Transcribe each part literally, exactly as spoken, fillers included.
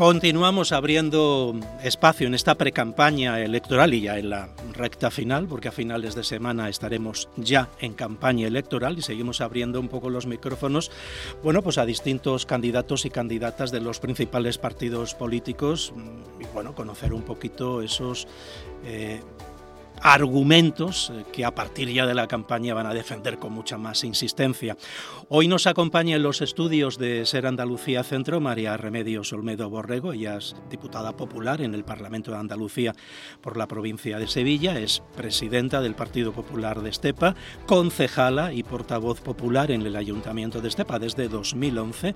Continuamos abriendo espacio en esta precampaña electoral y ya en la recta final, porque a finales de semana estaremos ya en campaña electoral y seguimos abriendo un poco los micrófonos, bueno, pues a distintos candidatos y candidatas de los principales partidos políticos y, bueno, conocer un poquito esos eh, argumentos que a partir ya de la campaña van a defender con mucha más insistencia. Hoy nos acompaña en los estudios de Ser Andalucía Centro María Remedios Olmedo Borrego. Ella es diputada popular en el Parlamento de Andalucía por la provincia de Sevilla, es presidenta del Partido Popular de Estepa, concejala y portavoz popular en el Ayuntamiento de Estepa desde dos mil once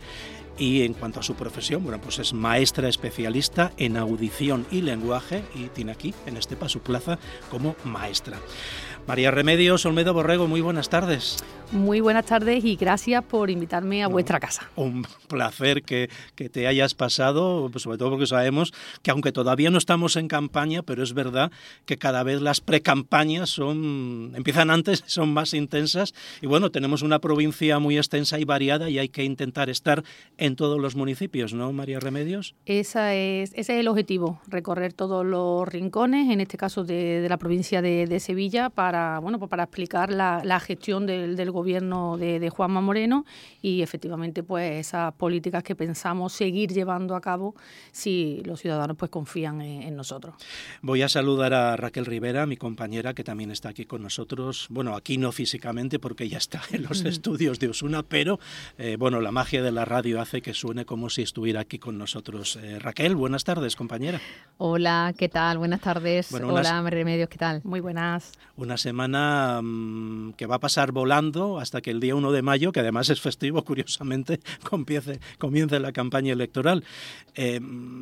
y en cuanto a su profesión, bueno, pues es maestra especialista en audición y lenguaje y tiene aquí en Estepa su plaza como maestra. María Remedios Olmedo Borrego, muy buenas tardes. Muy buenas tardes y gracias por invitarme a no, vuestra casa. Un placer que, que te hayas pasado, pues sobre todo porque sabemos que aunque todavía no estamos en campaña, pero es verdad que cada vez las precampañas son empiezan antes, son más intensas y bueno, tenemos una provincia muy extensa y variada y hay que intentar estar en todos los municipios, ¿no, María Remedios? Esa es, ese es el objetivo, recorrer todos los rincones, en este caso de, de la provincia de, de Sevilla, para, bueno, pues para explicar la, la gestión del, del gobierno gobierno de, de Juanma Moreno y efectivamente pues esas políticas que pensamos seguir llevando a cabo si los ciudadanos pues confían en, en nosotros. Voy a saludar a Raquel Rivera, mi compañera, que también está aquí con nosotros. Bueno, aquí no físicamente porque ya está en los estudios de Osuna, pero eh, bueno, la magia de la radio hace que suene como si estuviera aquí con nosotros. Eh, Raquel, buenas tardes, compañera. Hola, ¿qué tal? Buenas tardes. Bueno, unas, Hola, María Remedios, ¿qué tal? Muy buenas. Una semana mmm, que va a pasar volando hasta que el día uno de mayo, que además es festivo, curiosamente, comience, comience la campaña electoral. Eh,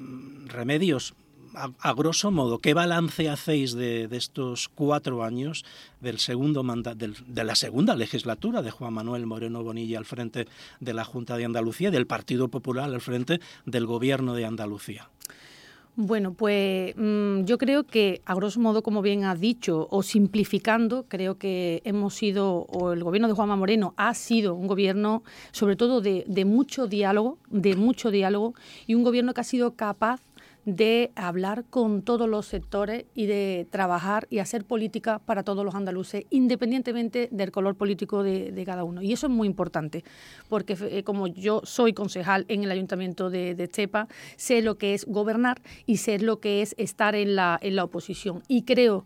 Remedios, a, a grosso modo, ¿qué balance hacéis de, de estos cuatro años del segundo manda, del, de la segunda legislatura de Juan Manuel Moreno Bonilla al frente de la Junta de Andalucía y del Partido Popular al frente del Gobierno de Andalucía? Bueno, pues mmm, yo creo que, a grosso modo, como bien has dicho, o simplificando, creo que hemos sido, o el gobierno de Juanma Moreno ha sido un gobierno, sobre todo, de, de mucho diálogo, de mucho diálogo, y un gobierno que ha sido capaz de hablar con todos los sectores y de trabajar y hacer política para todos los andaluces, independientemente del color político de, de cada uno. Y eso es muy importante, porque eh, como yo soy concejal en el Ayuntamiento de, de Estepa, sé lo que es gobernar y sé lo que es estar en la, en la oposición. Y creo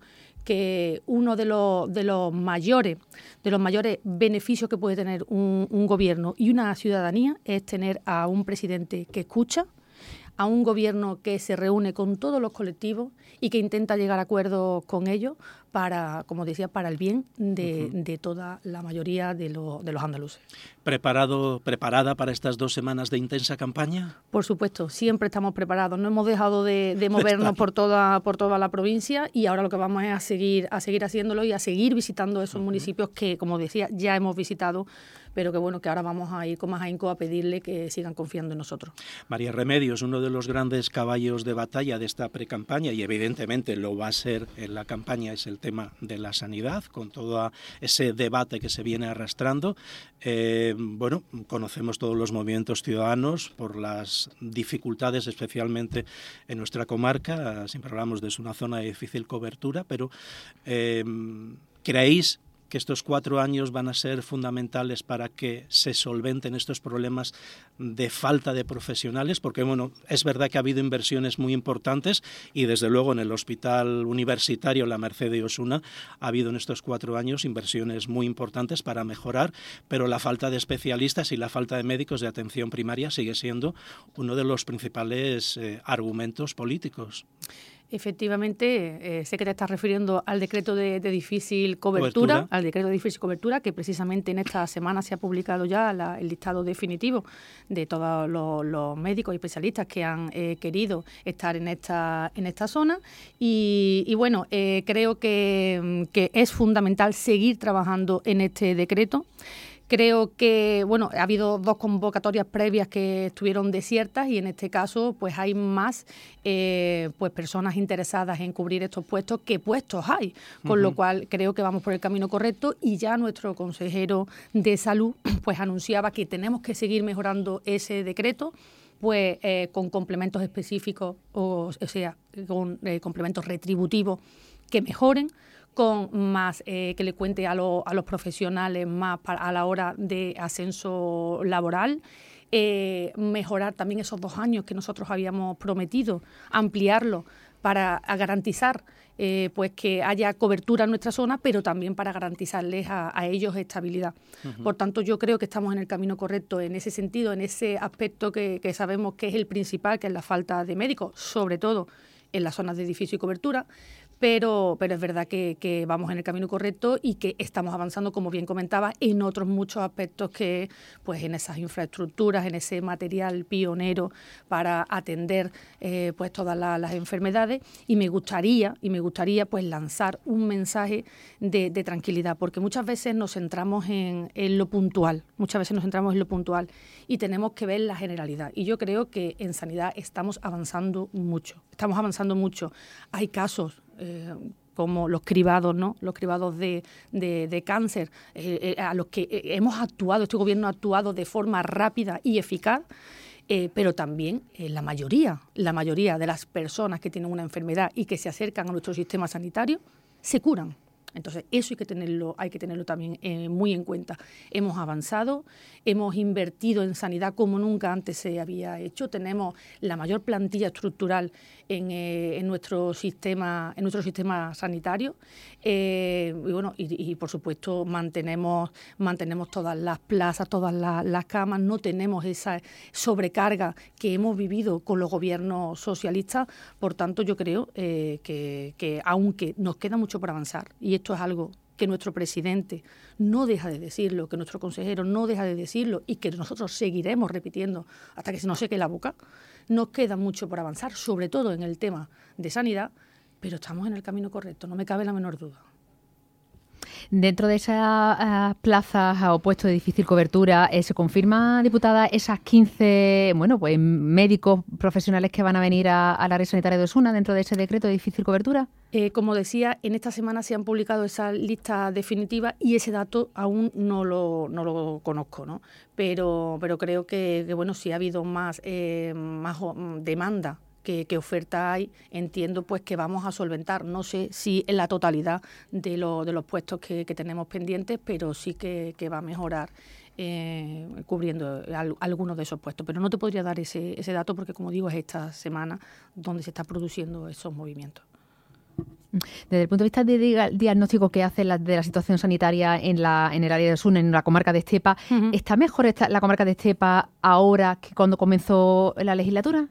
que uno de los, de los mayores de los mayores beneficios que puede tener un, un gobierno y una ciudadanía es tener a un presidente que escucha, a un gobierno que se reúne con todos los colectivos y que intenta llegar a acuerdos con ellos para, como decía, para el bien de, uh-huh. de toda la mayoría de, lo, de los andaluces. ¿Preparado, preparada para estas dos semanas de intensa campaña? Por supuesto, siempre estamos preparados. No hemos dejado de, de movernos por toda, por toda la provincia y ahora lo que vamos es a seguir, a seguir haciéndolo y a seguir visitando esos uh-huh. municipios que, como decía, ya hemos visitado, pero que bueno, que ahora vamos a ir con más ahínco a pedirle que sigan confiando en nosotros. María Remedios, uno de los grandes caballos de batalla de esta precampaña, y evidentemente lo va a ser en la campaña, es el tema de la sanidad, con todo ese debate que se viene arrastrando. Eh, bueno, conocemos todos los movimientos ciudadanos por las dificultades, especialmente en nuestra comarca. Siempre hablamos de una zona de difícil cobertura, pero eh, ¿creéis que estos cuatro años van a ser fundamentales para que se solventen estos problemas de falta de profesionales? Porque, bueno, es verdad que ha habido inversiones muy importantes y, desde luego, en el Hospital Universitario La Merced de Osuna ha habido en estos cuatro años inversiones muy importantes para mejorar, pero la falta de especialistas y la falta de médicos de atención primaria sigue siendo uno de los principales eh, argumentos políticos. Efectivamente, eh, sé que te estás refiriendo al decreto de, de difícil cobertura, cobertura, al decreto de difícil cobertura, que precisamente en esta semana se ha publicado ya la, el listado definitivo de todos los, los médicos y especialistas que han eh, querido estar en esta, en esta zona. Y, y bueno, eh, creo que, que es fundamental seguir trabajando en este decreto. Creo que, bueno, ha habido dos convocatorias previas que estuvieron desiertas y en este caso pues hay más eh, pues personas interesadas en cubrir estos puestos que puestos hay, con uh-huh. lo cual creo que vamos por el camino correcto y ya nuestro consejero de Salud pues anunciaba que tenemos que seguir mejorando ese decreto pues eh, con complementos específicos, o, o sea, con eh, complementos retributivos que mejoren, con más eh, que le cuente a, lo, a los profesionales más para, a la hora de ascenso laboral, eh, mejorar también esos dos años que nosotros habíamos prometido, ampliarlo para garantizar eh, pues que haya cobertura en nuestra zona, pero también para garantizarles a, a ellos estabilidad. Uh-huh. Por tanto, yo creo que estamos en el camino correcto en ese sentido, en ese aspecto que, que sabemos que es el principal, que es la falta de médicos, sobre todo en las zonas de edificio y cobertura, pero, pero es verdad que, que vamos en el camino correcto y que estamos avanzando, como bien comentaba, en otros muchos aspectos que, pues en esas infraestructuras, en ese material pionero para atender eh, pues todas la, las enfermedades, y me gustaría, y me gustaría pues lanzar un mensaje de, de tranquilidad, porque muchas veces nos centramos en, en lo puntual, muchas veces nos centramos en lo puntual y tenemos que ver la generalidad, y yo creo que en sanidad estamos avanzando mucho, estamos avanzando mucho. Hay casos Eh, como los cribados, ¿no? Los cribados de, de, de cáncer, eh, eh, a los que eh, hemos actuado, este gobierno ha actuado de forma rápida y eficaz, eh, pero también eh, la mayoría, la mayoría de las personas que tienen una enfermedad y que se acercan a nuestro sistema sanitario se curan. Entonces, eso hay que tenerlo, hay que tenerlo también eh, muy en cuenta. Hemos avanzado, hemos invertido en sanidad como nunca antes se había hecho. Tenemos la mayor plantilla estructural en, eh, en nuestro sistema, en nuestro sistema sanitario. Eh, y bueno, y, y por supuesto mantenemos, mantenemos todas las plazas, todas las, las camas. No tenemos esa sobrecarga que hemos vivido con los gobiernos socialistas. Por tanto, yo creo eh, que, que aunque nos queda mucho por avanzar, y esto es algo que nuestro presidente no deja de decirlo, que nuestro consejero no deja de decirlo y que nosotros seguiremos repitiendo hasta que se nos seque la boca, nos queda mucho por avanzar, sobre todo en el tema de sanidad, pero estamos en el camino correcto, no me cabe la menor duda. Dentro de esas uh, plazas o puestos de difícil cobertura, eh, ¿se confirma, diputada, esas quince bueno, pues, médicos profesionales que van a venir a, a la red sanitaria de Osuna dentro de ese decreto de difícil cobertura? Eh, como decía, en esta semana se han publicado esas listas definitivas y ese dato aún no lo, no lo conozco, ¿no? Pero, pero creo que, que bueno, si ha habido más, eh, más demanda Que, que oferta hay, entiendo pues que vamos a solventar, no sé si en la totalidad de, lo, de los puestos que, que tenemos pendientes, pero sí que, que va a mejorar eh, cubriendo al, algunos de esos puestos. Pero no te podría dar ese, ese dato porque, como digo, es esta semana donde se está produciendo esos movimientos. Desde el punto de vista del diagnóstico que hace la, de la situación sanitaria en, la, en el área de Osuna, en la comarca de Estepa, uh-huh. ¿está mejor esta, la comarca de Estepa ahora que cuando comenzó la legislatura?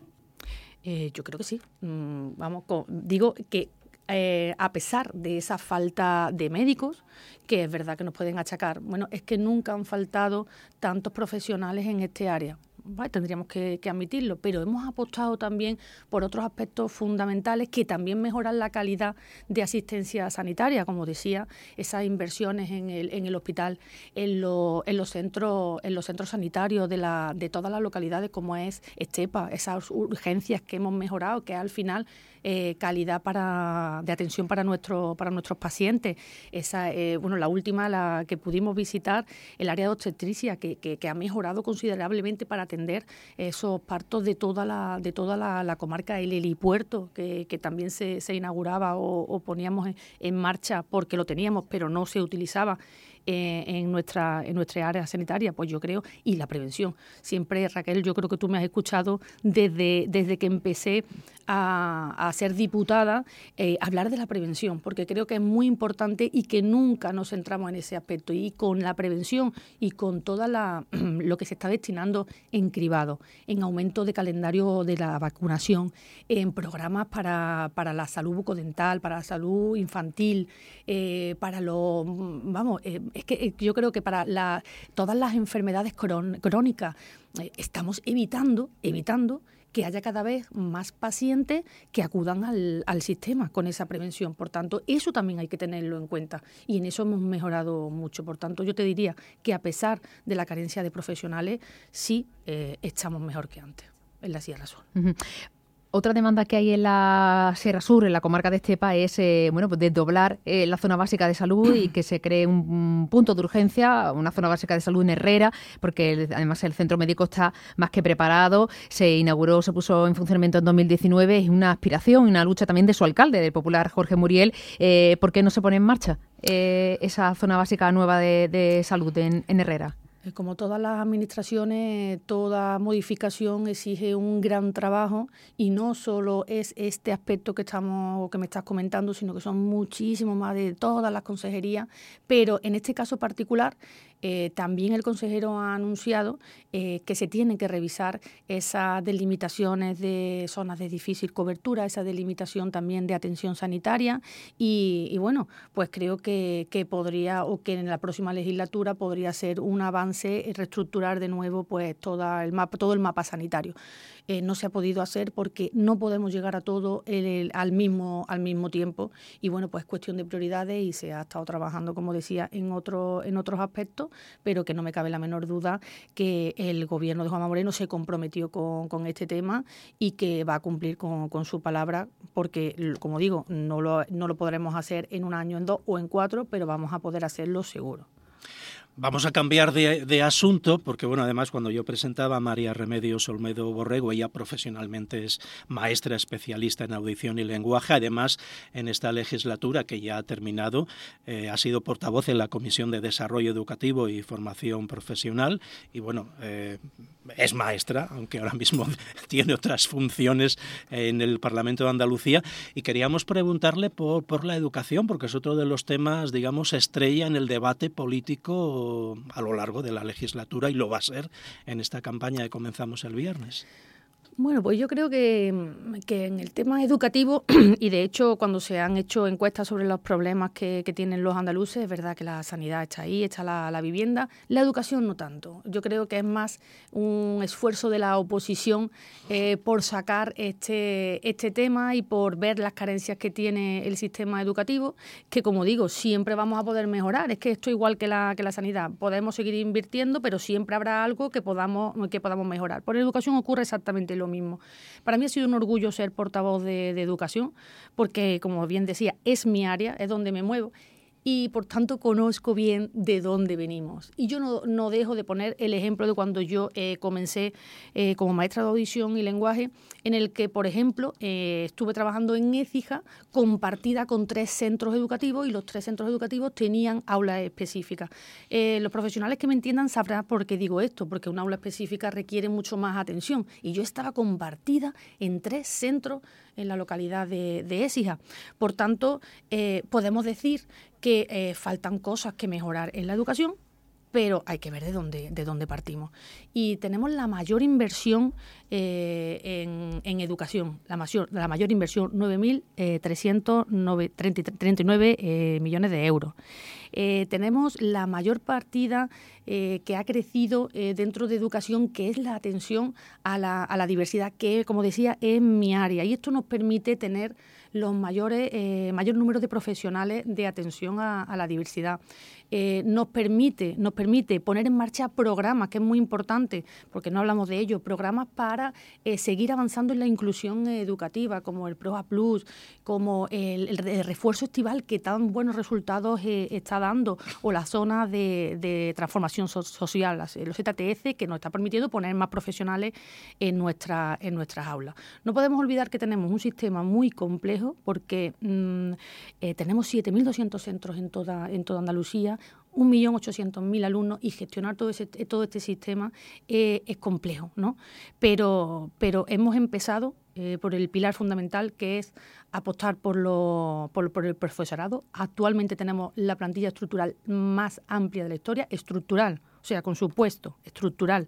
Eh, yo creo que sí. Mm, vamos, con, digo que eh, a pesar de esa falta de médicos, que es verdad que nos pueden achacar, bueno, es que nunca han faltado tantos profesionales en este área. Vale, tendríamos que, que admitirlo, pero hemos apostado también por otros aspectos fundamentales que también mejoran la calidad de asistencia sanitaria, como decía, esas inversiones en el, en el hospital, en, lo, en los centros, en los centros sanitarios de, la, de todas las localidades, como es Estepa, esas urgencias que hemos mejorado, que al final eh, calidad para, de atención para nuestro, para nuestros pacientes. Esa, eh, bueno, la última, la que pudimos visitar, el área de obstetricia, que, que, que ha mejorado considerablemente para atender esos partos de toda la de toda la, la comarca, el helipuerto que, que también se, se inauguraba o, o poníamos en, en marcha porque lo teníamos pero no se utilizaba eh, en nuestra en nuestra área sanitaria, pues yo creo, y la prevención. Siempre, Raquel, yo creo que tú me has escuchado desde, desde que empecé a, a ser diputada, eh, hablar de la prevención, porque creo que es muy importante y que nunca nos centramos en ese aspecto. Y con la prevención y con toda la lo que se está destinando en cribado, en aumento de calendario de la vacunación, en programas para, para la salud bucodental, para la salud infantil, eh, para los, vamos, eh, es que yo creo que para la, todas las enfermedades crónicas eh, estamos evitando, evitando que haya cada vez más pacientes que acudan al, al sistema con esa prevención. Por tanto, eso también hay que tenerlo en cuenta y en eso hemos mejorado mucho. Por tanto, yo te diría que a pesar de la carencia de profesionales, sí eh, estamos mejor que antes en la Sierra Sur. Uh-huh. Otra demanda que hay en la Sierra Sur, en la comarca de Estepa, es eh, bueno, pues desdoblar eh, la zona básica de salud y que se cree un, un punto de urgencia, una zona básica de salud en Herrera, porque el, además el centro médico está más que preparado. Se inauguró, se puso en funcionamiento en dos mil diecinueve. Es una aspiración, una lucha también de su alcalde, del popular Jorge Muriel. Eh, ¿Por qué no se pone en marcha eh, esa zona básica nueva de, de salud en, en Herrera? Como todas las administraciones, toda modificación exige un gran trabajo y no solo es este aspecto que estamos que me estás comentando, sino que son muchísimos más de todas las consejerías, pero en este caso particular eh, también el consejero ha anunciado eh, que se tienen que revisar esas delimitaciones de zonas de difícil cobertura, esa delimitación también de atención sanitaria y, y bueno, pues creo que, que podría o que en la próxima legislatura podría ser un avance reestructurar de nuevo pues toda el mapa, todo el mapa sanitario. Eh, no se ha podido hacer porque no podemos llegar a todo el, el, al mismo al mismo tiempo y bueno, pues es cuestión de prioridades y se ha estado trabajando, como decía, en otro, en otros aspectos, pero que no me cabe la menor duda que el gobierno de Juanma Moreno se comprometió con, con este tema y que va a cumplir con, con su palabra porque, como digo, no lo, no lo podremos hacer en un año, en dos o en cuatro, pero vamos a poder hacerlo seguro. Vamos a cambiar de, de asunto, porque bueno, además cuando yo presentaba a María Remedios Olmedo Borrego, ella profesionalmente es maestra especialista en audición y lenguaje, además en esta legislatura que ya ha terminado, eh, ha sido portavoz en la Comisión de Desarrollo Educativo y Formación Profesional, y bueno, eh, es maestra, aunque ahora mismo tiene otras funciones en el Parlamento de Andalucía, y queríamos preguntarle por, por la educación, porque es otro de los temas, digamos, estrella en el debate político a lo largo de la legislatura y lo va a ser en esta campaña que comenzamos el viernes. Bueno, pues yo creo que, que en el tema educativo, y de hecho cuando se han hecho encuestas sobre los problemas que, que tienen los andaluces, es verdad que la sanidad está ahí, está la, la vivienda, la educación no tanto. Yo creo que es más un esfuerzo de la oposición eh, por sacar este, este tema y por ver las carencias que tiene el sistema educativo, que como digo, siempre vamos a poder mejorar. Es que esto igual que la, que la sanidad, podemos seguir invirtiendo, pero siempre habrá algo que podamos, que podamos mejorar. Por educación ocurre exactamente lo mismo. Para mí ha sido un orgullo ser portavoz de, de educación, porque, como bien decía, es mi área, es donde me muevo, y por tanto conozco bien de dónde venimos. Y yo no, no dejo de poner el ejemplo de cuando yo eh, comencé eh, como maestra de audición y lenguaje, en el que, por ejemplo, eh, estuve trabajando en Écija compartida con tres centros educativos y los tres centros educativos tenían aulas específicas. Eh, los profesionales que me entiendan sabrán por qué digo esto, porque una aula específica requiere mucho más atención. Y yo estaba compartida en tres centros en la localidad de, de Écija. Por tanto, eh, podemos decir que eh, faltan cosas que mejorar en la educación, pero hay que ver de dónde, de dónde partimos. Y tenemos la mayor inversión eh, en, en educación, la mayor, la mayor inversión, nueve mil trescientos treinta y nueve eh, millones de euros. Eh, tenemos la mayor partida eh, que ha crecido eh, dentro de educación, que es la atención a la, a la diversidad, que, como decía, es mi área. Y esto nos permite tener los mayores, eh, mayor número de profesionales de atención a, a la diversidad. Eh, nos permite, nos permite poner en marcha programas, que es muy importante, porque no hablamos de ello, programas para eh, seguir avanzando en la inclusión educativa, como el PROA Plus, como el, el, el refuerzo estival que tan buenos resultados eh, está dando, o la zona de, de transformación so- social, las, los Z T S, que nos está permitiendo poner más profesionales en, nuestra, en nuestras aulas. No podemos olvidar que tenemos un sistema muy complejo, porque mmm, eh, tenemos siete mil doscientos centros en toda, en toda Andalucía, un millón ochocientos mil alumnos, y gestionar todo, ese, todo este sistema eh, es complejo, ¿no? Pero, pero hemos empezado eh, por el pilar fundamental, que es apostar por, lo, por, por el profesorado. Actualmente tenemos la plantilla estructural más amplia de la historia, estructural, o sea, con su puesto, estructural.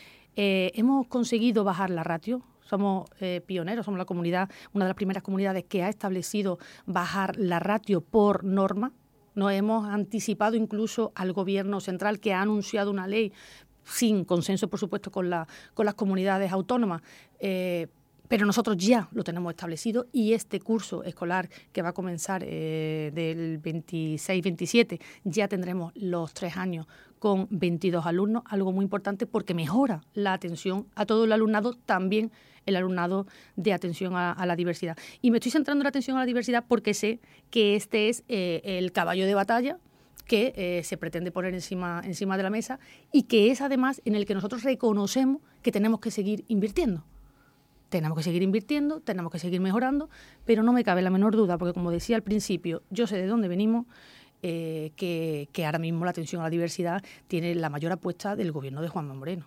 Eh, hemos conseguido bajar la ratio. Somos eh, pioneros, somos la comunidad, una de las primeras comunidades que ha establecido bajar la ratio por norma. Nos hemos anticipado incluso al gobierno central, que ha anunciado una ley sin consenso, por supuesto, con, la, con las comunidades autónomas, eh, pero nosotros ya lo tenemos establecido, y este curso escolar que va a comenzar eh, del veintiséis veintisiete ya tendremos los tres años con veintidós alumnos, algo muy importante porque mejora la atención a todo el alumnado, también el alumnado de atención a, a la diversidad. Y me estoy centrando en la atención a la diversidad porque sé que este es eh, el caballo de batalla que eh, se pretende poner encima, encima de la mesa y que es además en el que nosotros reconocemos que tenemos que seguir invirtiendo. Tenemos que seguir invirtiendo, tenemos que seguir mejorando, pero no me cabe la menor duda, porque como decía al principio, yo sé de dónde venimos, eh, que, que ahora mismo la atención a la diversidad tiene la mayor apuesta del gobierno de Juanma Moreno.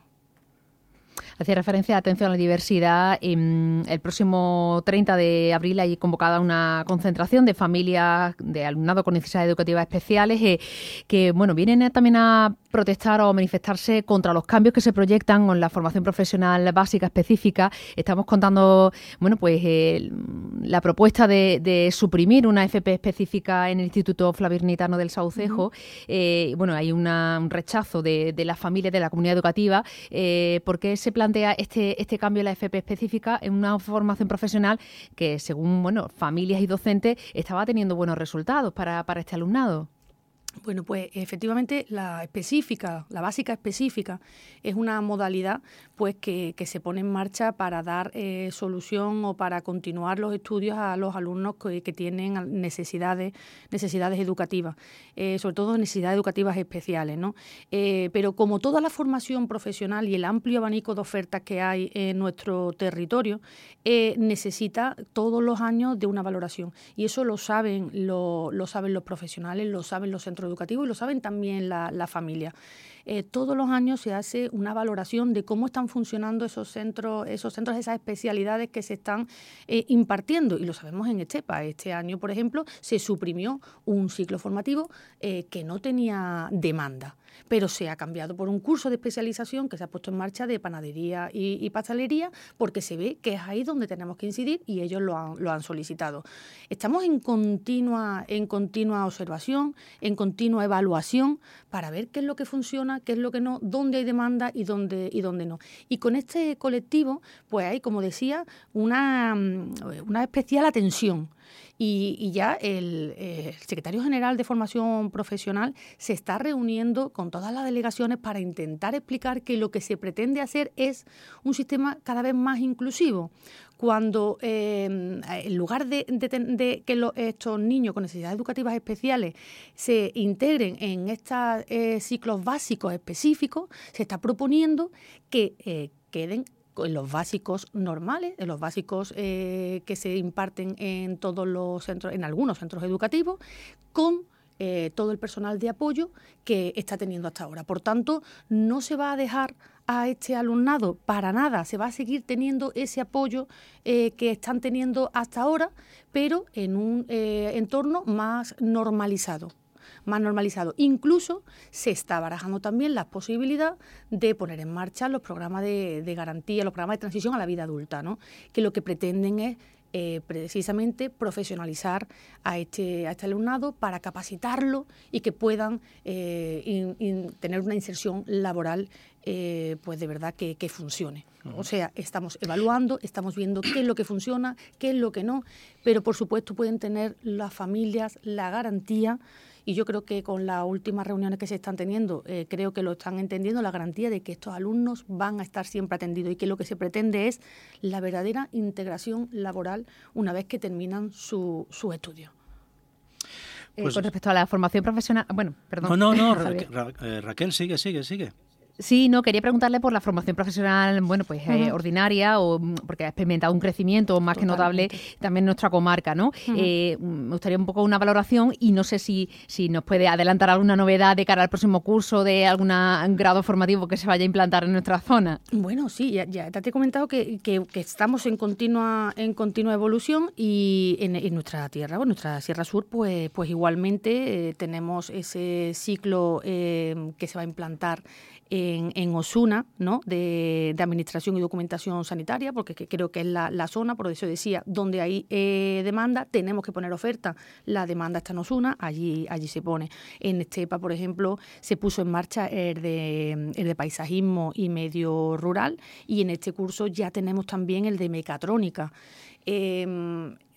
Hacía referencia a atención a la diversidad. El próximo treinta de abril hay convocada una concentración de familias de alumnado con necesidades educativas especiales eh, que bueno vienen también a protestar o manifestarse contra los cambios que se proyectan con la formación profesional básica específica. Estamos contando bueno pues eh, la propuesta de, de suprimir una F P específica en el Instituto Flavirnitano del Saucejo. Uh-huh. eh, bueno, hay una, un rechazo de, de las familias, de la comunidad educativa, eh, porque se plantea este, este cambio en la F P específica en una formación profesional que, según bueno familias y docentes, estaba teniendo buenos resultados para, para este alumnado. Bueno, pues efectivamente la específica, la básica específica, es una modalidad pues que, que se pone en marcha para dar eh, solución o para continuar los estudios a los alumnos que, que tienen necesidades, necesidades educativas, eh, sobre todo necesidades educativas especiales, ¿no? Eh, pero como toda la formación profesional y el amplio abanico de ofertas que hay en nuestro territorio, eh, necesita todos los años de una valoración. Y eso lo saben, lo, lo saben los profesionales, lo saben los centros educativo y lo saben también la, la familia. Eh, todos los años se hace una valoración de cómo están funcionando esos centros, esos centros, esas especialidades que se están eh, impartiendo, y lo sabemos en Estepa. Este año, por ejemplo, se suprimió un ciclo formativo eh, que no tenía demanda, pero se ha cambiado por un curso de especialización que se ha puesto en marcha de panadería y, y pastelería, porque se ve que es ahí donde tenemos que incidir y ellos lo han, lo han solicitado. Estamos en continua, en continua observación, en continua evaluación para ver qué es lo que funciona, qué es lo que no, dónde hay demanda y dónde, y dónde no. Y con este colectivo, pues hay, como decía, una, una especial atención. Y, y ya el, eh, el secretario general de Formación Profesional se está reuniendo con todas las delegaciones para intentar explicar que lo que se pretende hacer es un sistema cada vez más inclusivo. Cuando eh, en lugar de, de, de que los, estos niños con necesidades educativas especiales se integren en estos eh, ciclos básicos específicos, se está proponiendo que eh, queden en los básicos normales, en los básicos eh, que se imparten en todos los centros, en algunos centros educativos, con eh, todo el personal de apoyo que está teniendo hasta ahora. Por tanto, no se va a dejar a este alumnado para nada, se va a seguir teniendo ese apoyo eh, que están teniendo hasta ahora, pero en un eh, entorno más normalizado. más normalizado. Incluso se está barajando también la posibilidad de poner en marcha los programas de, de garantía, los programas de transición a la vida adulta, ¿no? Que lo que pretenden es eh, precisamente profesionalizar a este, a este alumnado para capacitarlo y que puedan eh, in, in, tener una inserción laboral eh, pues de verdad que, que funcione. O sea, estamos evaluando, estamos viendo qué es lo que funciona, qué es lo que no, pero por supuesto pueden tener las familias la garantía. Y yo creo que con las últimas reuniones que se están teniendo, eh, creo que lo están entendiendo, la garantía de que estos alumnos van a estar siempre atendidos y que lo que se pretende es la verdadera integración laboral una vez que terminan su, su estudio. Pues, eh, con respecto a la formación profesional... Bueno, perdón. No, no, no, Ra Ra eh, Raquel, sigue, sigue, sigue. Sí, no, quería preguntarle por la formación profesional, bueno, pues uh-huh. eh, ordinaria, o porque ha experimentado un crecimiento más Totalmente. que notable también en nuestra comarca, ¿no? Uh-huh. Eh, me gustaría un poco una valoración y no sé si, si nos puede adelantar alguna novedad de cara al próximo curso de algún grado formativo que se vaya a implantar en nuestra zona. Bueno, sí, ya, ya te he comentado que, que, que estamos en continua en continua evolución y en, en nuestra tierra, bueno, nuestra Sierra Sur, pues, pues igualmente eh, tenemos ese ciclo eh, que se va a implantar En, en Osuna, ¿no? de, de Administración y Documentación Sanitaria, porque que creo que es la, la zona, por eso decía, donde hay eh, demanda, tenemos que poner oferta. La demanda está en Osuna, allí, allí se pone. En Estepa, por ejemplo, se puso en marcha el de, el de Paisajismo y Medio Rural, y en este curso ya tenemos también el de Mecatrónica. Eh,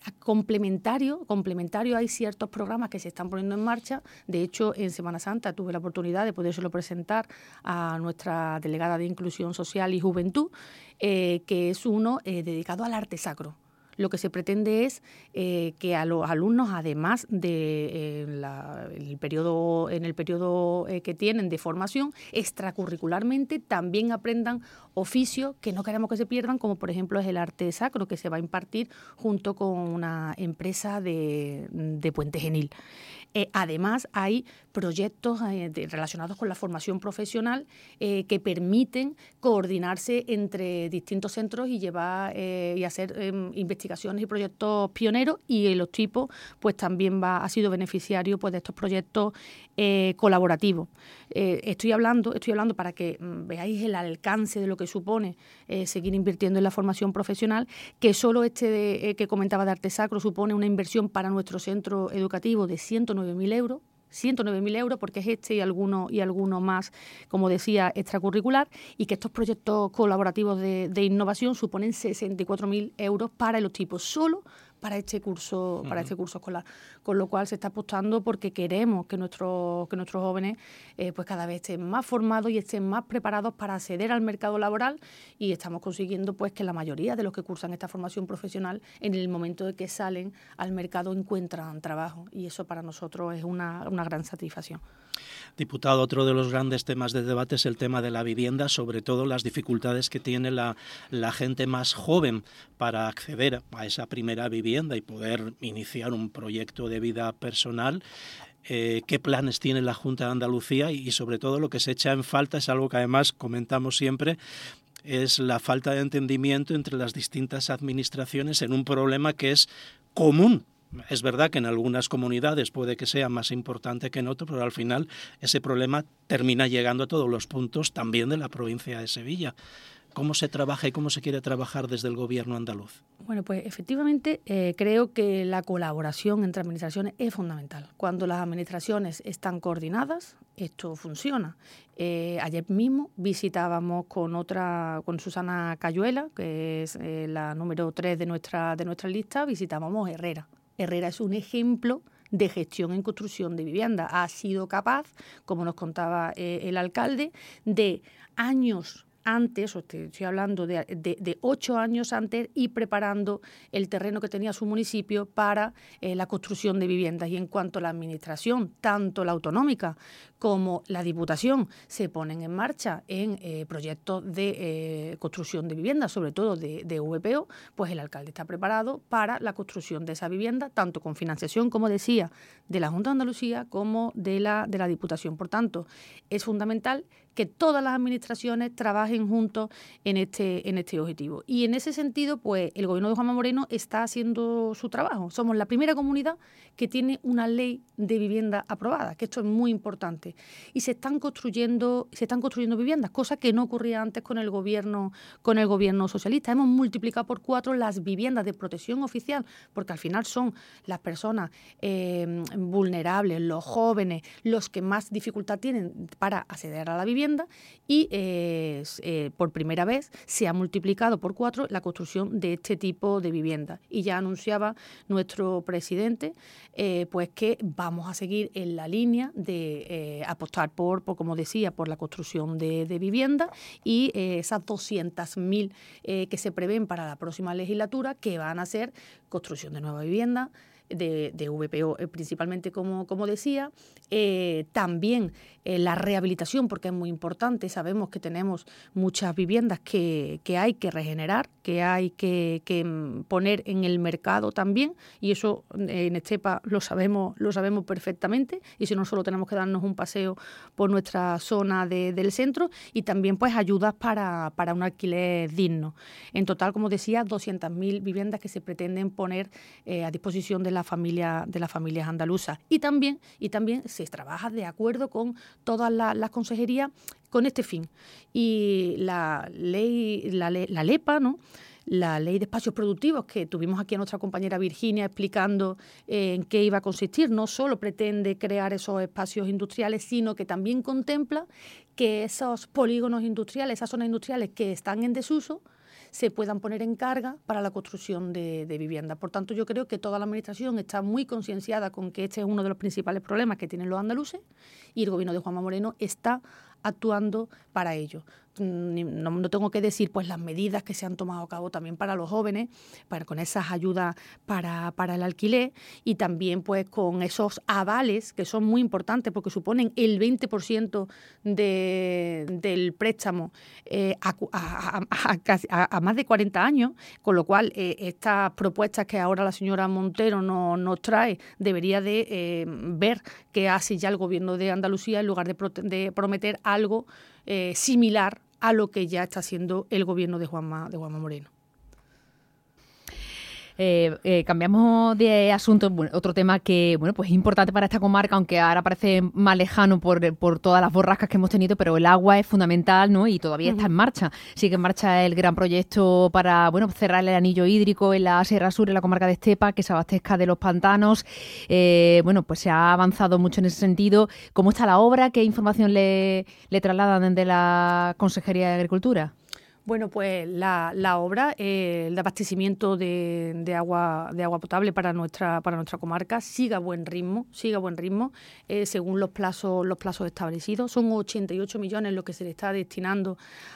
complementario, complementario hay ciertos programas que se están poniendo en marcha. De hecho, en Semana Santa tuve la oportunidad de podérselo presentar a nuestra delegada de Inclusión Social y Juventud, eh, que es uno eh, dedicado al arte sacro. Lo que se pretende es eh, que a los alumnos, además de eh, la, el periodo, en el periodo eh, que tienen de formación, extracurricularmente también aprendan oficios que no queremos que se pierdan, como por ejemplo es el arte sacro, que se va a impartir junto con una empresa de, de Puente Genil. Eh, además, hay proyectos eh, de, relacionados con la formación profesional eh, que permiten coordinarse entre distintos centros y llevar eh, y hacer eh, investigaciones y proyectos pioneros, y el OSTIPO pues también va ha sido beneficiario pues de estos proyectos eh, colaborativos. Eh, estoy hablando estoy hablando para que mm, veáis el alcance de lo que supone eh, seguir invirtiendo en la formación profesional, que solo este de, eh, que comentaba de arte sacro supone una inversión para nuestro centro educativo de ciento nueve mil euros, ciento nueve mil euros, porque es este y alguno, y alguno más, como decía, extracurricular, y que estos proyectos colaborativos de, de innovación suponen sesenta y cuatro mil euros para el OSTIPO, solo para este curso, para este curso escolar, con lo cual se está apostando porque queremos que nuestros que nuestros jóvenes eh, pues cada vez estén más formados y estén más preparados para acceder al mercado laboral, y estamos consiguiendo pues que la mayoría de los que cursan esta formación profesional, en el momento de que salen al mercado, encuentran trabajo, y eso para nosotros es una, una gran satisfacción. Diputado, otro de los grandes temas de debate es el tema de la vivienda, sobre todo las dificultades que tiene la, la gente más joven para acceder a esa primera vivienda y poder iniciar un proyecto de vida personal. Eh, ¿Qué planes tiene la Junta de Andalucía? Y, y sobre todo lo que se echa en falta es algo que además comentamos siempre, es la falta de entendimiento entre las distintas administraciones en un problema que es común. Es verdad que en algunas comunidades puede que sea más importante que en otras, pero al final ese problema termina llegando a todos los puntos, también de la provincia de Sevilla. ¿Cómo se trabaja y cómo se quiere trabajar desde el gobierno andaluz? Bueno, pues efectivamente eh, creo que la colaboración entre administraciones es fundamental. Cuando las administraciones están coordinadas, esto funciona. Eh, ayer mismo visitábamos con otra, con Susana Cayuela, que es eh, la número tres de nuestra, de nuestra lista, visitábamos Herrera. Herrera es un ejemplo de gestión en construcción de vivienda. Ha sido capaz, como nos contaba eh, el alcalde, de años antes, estoy hablando de, de, de ocho años antes, y preparando el terreno que tenía su municipio para eh, la construcción de viviendas. Y en cuanto a la administración, tanto la autonómica como la Diputación se ponen en marcha en eh, proyectos de eh, construcción de viviendas, sobre todo de, de V P O, pues el alcalde está preparado para la construcción de esa vivienda, tanto con financiación, como decía, de la Junta de Andalucía como de la, de la Diputación. Por tanto, es fundamental que todas las administraciones trabajen juntos en este, en este objetivo. Y en ese sentido, pues el gobierno de Juanma Moreno está haciendo su trabajo. Somos la primera comunidad que tiene una ley de vivienda aprobada, que esto es muy importante. Y se están construyendo, se están construyendo viviendas, cosa que no ocurría antes con el gobierno, con el gobierno socialista. Hemos multiplicado por cuatro las viviendas de protección oficial, porque al final son las personas eh, vulnerables, los jóvenes, los que más dificultad tienen para acceder a la vivienda. Y eh, eh, por primera vez se ha multiplicado por cuatro la construcción de este tipo de viviendas. Y ya anunciaba nuestro presidente eh, pues que vamos a seguir en la línea de eh, apostar por, por, como decía, por la construcción de, de viviendas, y eh, esas doscientas mil eh, que se prevén para la próxima legislatura, que van a ser construcción de nueva vivienda, de, de V P O eh, principalmente, como, como decía, eh, también eh, la rehabilitación, porque es muy importante. Sabemos que tenemos muchas viviendas que, que hay que regenerar, que hay que, que poner en el mercado también, y eso eh, en Estepa lo sabemos, lo sabemos perfectamente, y si no, solo tenemos que darnos un paseo por nuestra zona de, del centro, y también pues ayudas para, para un alquiler digno. En total, como decía, doscientas mil viviendas que se pretenden poner eh, a disposición de la familia, de las familias andaluzas. Y también, y también se trabaja de acuerdo con todas las, las consejerías con este fin. Y la ley, la, la LEPA, ¿no?, la Ley de Espacios Productivos, que tuvimos aquí a nuestra compañera Virginia explicando eh, en qué iba a consistir, no solo pretende crear esos espacios industriales, sino que también contempla que esos polígonos industriales, esas zonas industriales que están en desuso, se puedan poner en carga para la construcción de, de viviendas. Por tanto, yo creo que toda la Administración está muy concienciada con que este es uno de los principales problemas que tienen los andaluces y el Gobierno de Juanma Moreno está actuando para ello. No, no tengo que decir pues las medidas que se han tomado a cabo también para los jóvenes, para, con esas ayudas para, para el alquiler y también pues con esos avales que son muy importantes porque suponen el veinte por ciento de, del préstamo eh, a, a, a, a, a más de cuarenta años, con lo cual eh, estas propuestas que ahora la señora Montero nos, nos trae debería de eh, ver qué hace ya el Gobierno de Andalucía en lugar de, pro, de prometer algo eh, similar a lo que ya está haciendo el Gobierno de Juanma, de Juanma Moreno. Eh, eh, cambiamos de asunto, bueno, otro tema que bueno pues es importante para esta comarca, aunque ahora parece más lejano por, por todas las borrascas que hemos tenido, pero el agua es fundamental, ¿no? Y todavía uh-huh. está en marcha. Sigue en marcha el gran proyecto para bueno cerrar el anillo hídrico en la Sierra Sur, en la comarca de Estepa, que se abastezca de los pantanos. Eh, bueno, pues se ha avanzado mucho en ese sentido. ¿Cómo está la obra? ¿Qué información le, le trasladan desde la Consejería de Agricultura? Bueno, pues la, la obra, eh, el abastecimiento de, de agua de agua potable para nuestra para nuestra comarca sigue a buen ritmo, sigue a buen ritmo, eh, según los plazos los plazos establecidos. Son ochenta y ocho millones lo que se le está destinando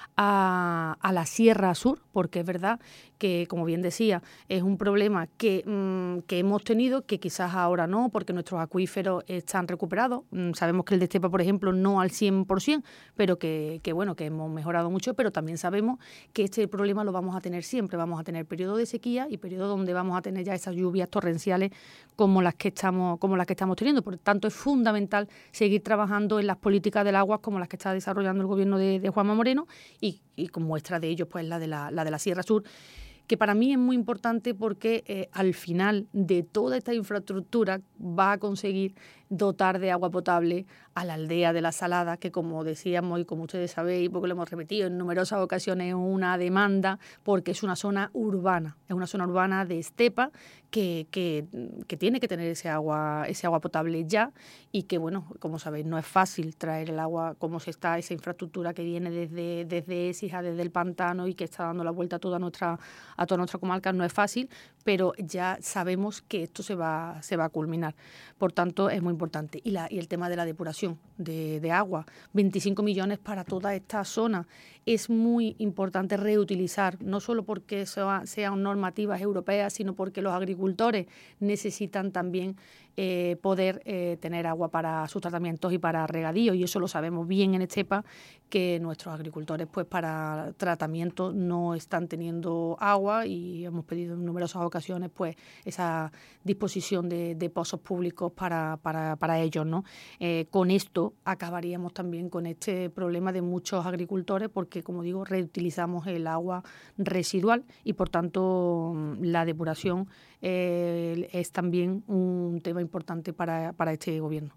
a, a la Sierra Sur, porque es verdad que, como bien decía, es un problema que, mmm, que hemos tenido, que quizás ahora no, porque nuestros acuíferos están recuperados. Mm, sabemos que el de Estepa, por ejemplo, no al cien por ciento, pero que, que bueno, que hemos mejorado mucho, pero también sabemos que este problema lo vamos a tener siempre. Vamos a tener periodos de sequía y periodos donde vamos a tener ya esas lluvias torrenciales como las que estamos, como las que estamos teniendo. Por tanto, es fundamental seguir trabajando en las políticas del agua como las que está desarrollando el Gobierno de, de Juanma Moreno y, y con muestra de ello, pues la de la, la de la Sierra Sur, que para mí es muy importante porque eh, al final de toda esta infraestructura va a conseguir dotar de agua potable a la aldea de La Salada, que como decíamos y como ustedes sabéis, porque lo hemos repetido en numerosas ocasiones, es una demanda porque es una zona urbana, es una zona urbana de estepa que, que, que tiene que tener ese agua, ese agua potable ya y que, bueno, como sabéis, no es fácil traer el agua como se está, esa infraestructura que viene desde, desde Écija, desde el pantano y que está dando la vuelta a toda nuestra, a toda nuestra comarca, no es fácil, pero ya sabemos que esto se va, se va a culminar. Por tanto, es muy importante. Y, la, y el tema de la depuración de, de agua, veinticinco millones para toda esta zona. Es muy importante reutilizar, no solo porque sea, sean normativas europeas, sino porque los agricultores necesitan también eh, poder eh, tener agua para sus tratamientos y para regadío, y eso lo sabemos bien en Estepa, que nuestros agricultores pues para tratamiento no están teniendo agua y hemos pedido en numerosas ocasiones pues esa disposición de, de pozos públicos para, para, para ellos, ¿no? Eh, con esto acabaríamos también con este problema de muchos agricultores porque, como digo, reutilizamos el agua residual y, por tanto, la depuración eh, es también un tema importante para, para este gobierno.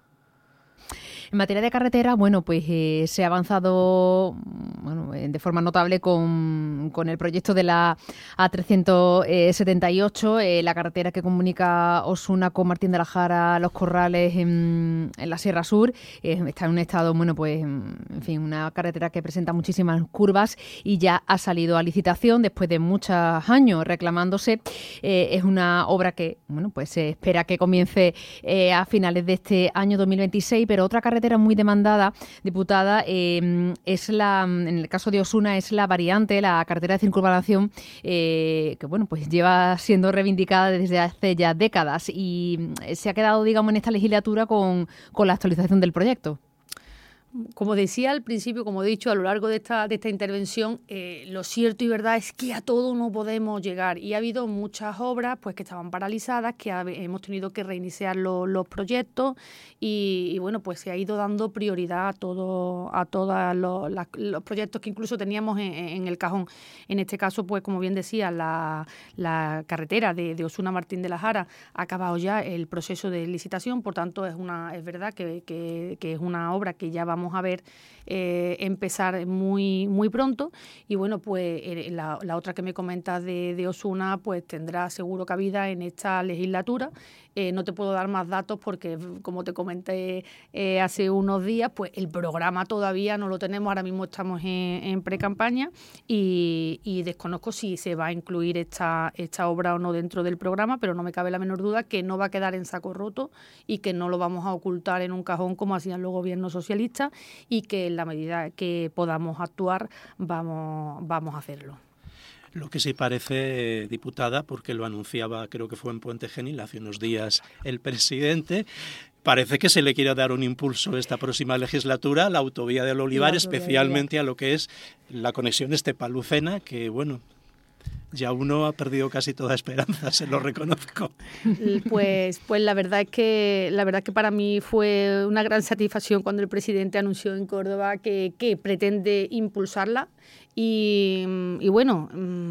En materia de carretera, bueno, pues eh, se ha avanzado bueno, de forma notable con, con el proyecto de la A trescientos setenta y ocho, eh, la carretera que comunica Osuna con Martín de la Jara, Los Corrales en, en la Sierra Sur. Eh, está en un estado, bueno, pues, en fin, una carretera que presenta muchísimas curvas y ya ha salido a licitación después de muchos años reclamándose. Eh, es una obra que, bueno, pues se espera que comience eh, a finales de este año dos mil veintiséis, pero otra carretera muy demandada, diputada, eh, es la, en el caso de Osuna, es la variante, la carretera de circunvalación, eh, que bueno, pues lleva siendo reivindicada desde hace ya décadas y se ha quedado, digamos, en esta legislatura con, con la actualización del proyecto. Como decía al principio, como he dicho a lo largo de esta, de esta intervención, eh, lo cierto y verdad es que a todo no podemos llegar y ha habido muchas obras pues que estaban paralizadas, que ha, hemos tenido que reiniciar lo, los proyectos y, y bueno, pues se ha ido dando prioridad a todo, a todos los, la, los proyectos que incluso teníamos en, en el cajón. En este caso, pues como bien decía, la, la carretera de, de Osuna Martín de la Jara ha acabado ya el proceso de licitación, por tanto es una es verdad que, que, que es una obra que ya vamos vamos a ver eh, empezar muy muy pronto. Y bueno, pues eh, la, la otra que me comentas de, de Osuna, pues tendrá seguro cabida en esta legislatura. Eh, no te puedo dar más datos porque, como te comenté eh, hace unos días, pues el programa todavía no lo tenemos. Ahora mismo estamos en, en pre-campaña y, y desconozco si se va a incluir esta, esta obra o no dentro del programa, pero no me cabe la menor duda que no va a quedar en saco roto y que no lo vamos a ocultar en un cajón como hacían los gobiernos socialistas, y que en la medida que podamos actuar vamos, vamos a hacerlo. Lo que sí parece, diputada, porque lo anunciaba, creo que fue en Puente Genil hace unos días el presidente, parece que se le quiere dar un impulso esta próxima legislatura a la autovía del Olivar, especialmente a lo que es la conexión Estepa-Lucena, que bueno, ya uno ha perdido casi toda esperanza, se lo reconozco. Pues, pues la verdad es que la verdad es que para mí fue una gran satisfacción cuando el presidente anunció en Córdoba que, que pretende impulsarla. Y, y bueno,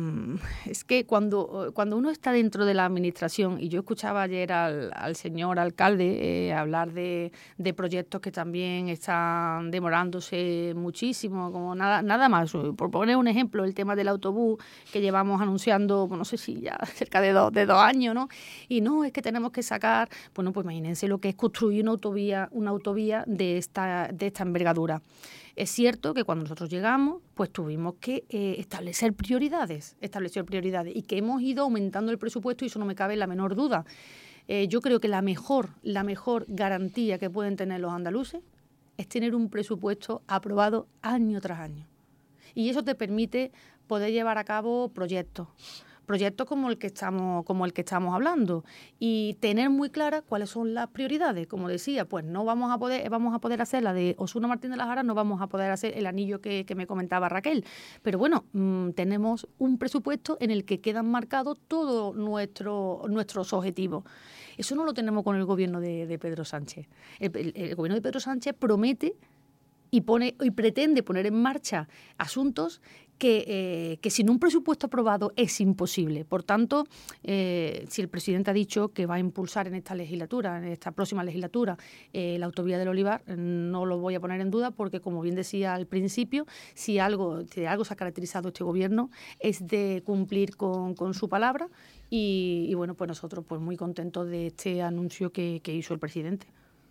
es que cuando, cuando uno está dentro de la administración, y yo escuchaba ayer al, al señor alcalde eh, hablar de, de proyectos que también están demorándose muchísimo, como nada, nada más. Por poner un ejemplo, el tema del autobús que llevamos anunciando, no sé si ya cerca de dos, de dos años, ¿no? Y no, es que tenemos que sacar, bueno, pues imagínense lo que es construir una autovía, una autovía de esta, de esta envergadura. Es cierto que cuando nosotros llegamos, pues tuvimos que eh, establecer prioridades, establecer prioridades y que hemos ido aumentando el presupuesto, y eso no me cabe la menor duda. Eh, yo creo que la mejor, la mejor garantía que pueden tener los andaluces es tener un presupuesto aprobado año tras año. Y eso te permite poder llevar a cabo proyectos. Proyectos como el que estamos como el que estamos hablando, y tener muy claras cuáles son las prioridades. Como decía, pues no vamos a poder vamos a poder hacer la de Osuna Martín de la Jara, no vamos a poder hacer el anillo que, que me comentaba Raquel, pero bueno, mmm, tenemos un presupuesto en el que quedan marcados todos nuestro, nuestros objetivos. Eso no lo tenemos con el gobierno de, de Pedro Sánchez. El, el, el gobierno de Pedro Sánchez promete y pone y pretende poner en marcha asuntos que, eh, que sin un presupuesto aprobado es imposible. Por tanto, eh, si el presidente ha dicho que va a impulsar en esta legislatura, en esta próxima legislatura, eh, la autovía del Olivar, no lo voy a poner en duda, porque, como bien decía al principio, si algo, si algo se ha caracterizado este gobierno es de cumplir con, con su palabra, y, y bueno, pues nosotros pues muy contentos de este anuncio que, que hizo el presidente.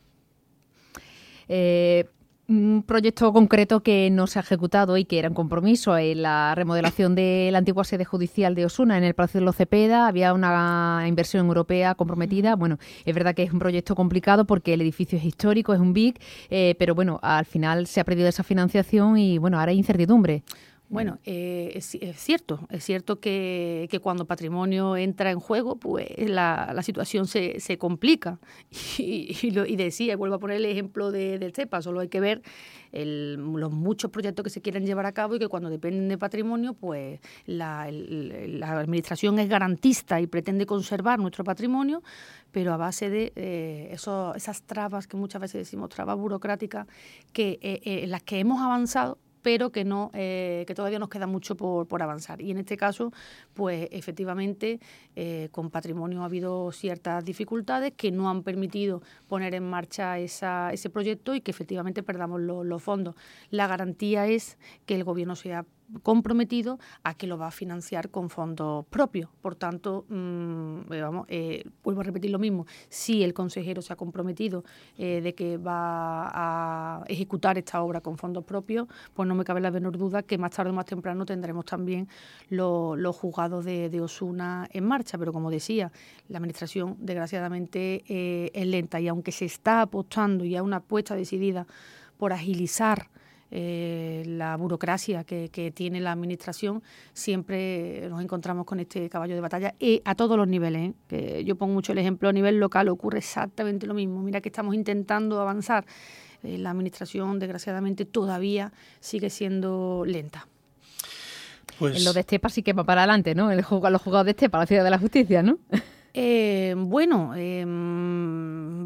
Eh... Un proyecto concreto que no se ha ejecutado y que era un compromiso en la remodelación de la antigua sede judicial de Osuna en el Palacio de los Cepeda. Había una inversión europea comprometida. Bueno, es verdad que es un proyecto complicado porque el edificio es histórico, es un B I C, eh, pero bueno, al final se ha perdido esa financiación y bueno, ahora hay incertidumbre. Bueno, eh, es, es cierto, es cierto que, que cuando patrimonio entra en juego, pues la, la situación se, se complica. Y, y, lo, y decía, vuelvo a poner el ejemplo de, del CEPA, solo hay que ver el, los muchos proyectos que se quieren llevar a cabo y que cuando dependen de patrimonio, pues la, el, la administración es garantista y pretende conservar nuestro patrimonio, pero a base de eh, eso, esas trabas que muchas veces decimos, trabas burocráticas, que eh, eh, en las que hemos avanzado, pero que no eh, que todavía nos queda mucho por, por avanzar. Y en este caso, pues efectivamente, eh, con patrimonio ha habido ciertas dificultades que no han permitido poner en marcha esa, ese proyecto y que efectivamente perdamos lo, los fondos. La garantía es que el Gobierno sea comprometido a que lo va a financiar con fondos propios. Por tanto, mmm, vamos, eh, vuelvo a repetir lo mismo, si el consejero se ha comprometido eh, de que va a ejecutar esta obra con fondos propios, pues no me cabe la menor duda que más tarde o más temprano tendremos también lo, los juzgados de, de Osuna en marcha. Pero como decía, la administración desgraciadamente eh, es lenta, y aunque se está apostando y hay una apuesta decidida por agilizar Eh, la burocracia que, que tiene la administración, siempre nos encontramos con este caballo de batalla y a todos los niveles, ¿eh? Que yo pongo mucho el ejemplo a nivel local, ocurre exactamente lo mismo. Mira que estamos intentando avanzar, eh, la administración desgraciadamente todavía sigue siendo lenta. Pues en lo de Estepa sí que va para adelante, ¿no? El, los juzgados de Estepa, la Ciudad de la Justicia, ¿no? Eh, bueno, eh,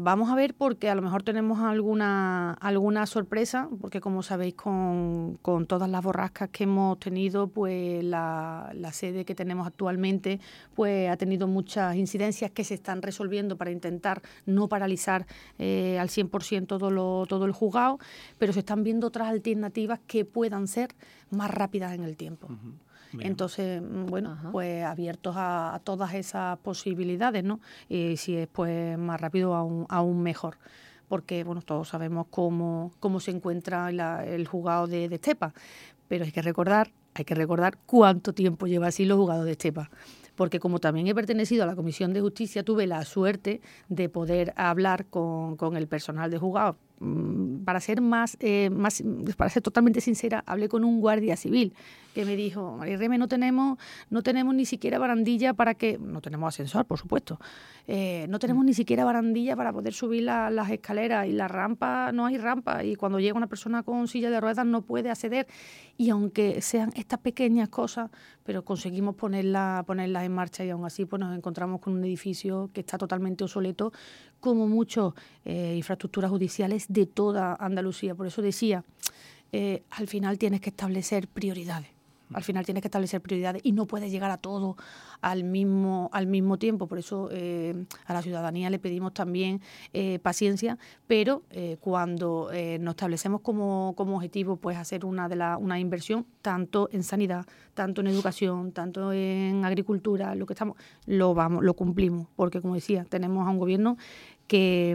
vamos a ver, porque a lo mejor tenemos alguna alguna sorpresa, porque como sabéis, con, con todas las borrascas que hemos tenido, pues la, la sede que tenemos actualmente pues ha tenido muchas incidencias que se están resolviendo para intentar no paralizar eh, al cien por ciento todo, lo, todo el juzgado, pero se están viendo otras alternativas que puedan ser más rápidas en el tiempo. Uh-huh. Bien. Entonces, bueno, Ajá. pues abiertos a, a todas esas posibilidades, ¿no? Y si es pues más rápido, aún, aún mejor. Porque, bueno, todos sabemos cómo, cómo se encuentra la, el juzgado de, de Estepa, pero hay que recordar, hay que recordar cuánto tiempo lleva así los juzgados de Estepa. Porque como también he pertenecido a la Comisión de Justicia, tuve la suerte de poder hablar con, con el personal de juzgado. Para ser más, eh, más, para ser totalmente sincera, hablé con un guardia civil que me dijo: María Reme, no tenemos, no tenemos ni siquiera barandilla para que, no tenemos ascensor, por supuesto, eh, no tenemos ni siquiera barandilla para poder subir la, las escaleras, y la rampa, no hay rampa, y cuando llega una persona con silla de ruedas no puede acceder, y aunque sean estas pequeñas cosas, pero conseguimos ponerla, ponerlas en marcha, y aún así pues nos encontramos con un edificio que está totalmente obsoleto, como muchas eh, infraestructuras judiciales de toda Andalucía. Por eso decía, eh, al final tienes que establecer prioridades. Al final tienes que establecer prioridades y no puedes llegar a todo al mismo al mismo tiempo. Por eso eh, a la ciudadanía le pedimos también eh, paciencia, pero eh, cuando eh, nos establecemos como, como objetivo pues hacer una de la, una inversión tanto en sanidad, tanto en educación, tanto en agricultura, lo que estamos, lo vamos, lo cumplimos, porque como decía, tenemos a un gobierno que,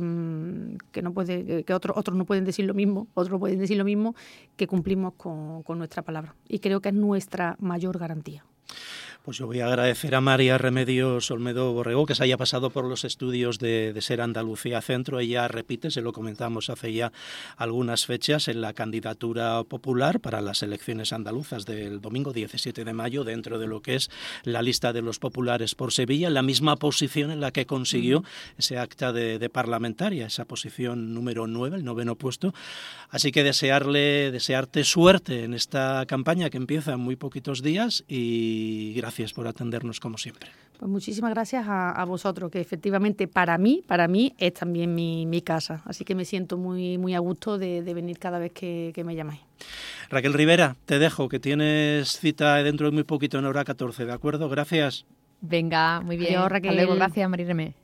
que no puede, que otros otros no pueden decir lo mismo, otros pueden decir lo mismo, que cumplimos con, con nuestra palabra. Y creo que es nuestra mayor garantía. Pues yo voy a agradecer a María Remedios Olmedo Borrego que se haya pasado por los estudios de, de Ser Andalucía Centro. Ella repite, se lo comentamos hace ya algunas fechas, en la candidatura popular para las elecciones andaluzas del domingo diecisiete de mayo, dentro de lo que es la lista de los populares por Sevilla, en la misma posición en la que consiguió ese acta de, de parlamentaria, esa posición número nueve, el noveno puesto. Así que desearle, desearte suerte en esta campaña que empieza en muy poquitos días, y gracias Gracias por atendernos como siempre. Pues muchísimas gracias a, a vosotros, que efectivamente para mí, para mí es también mi, mi casa. Así que me siento muy, muy a gusto de, de venir cada vez que, que me llamáis. Raquel Rivera, te dejo, que tienes cita dentro de muy poquito, en hora catorce, ¿de acuerdo? Gracias. Venga, muy bien. Adiós, Raquel. Hasta luego, gracias, María Remé.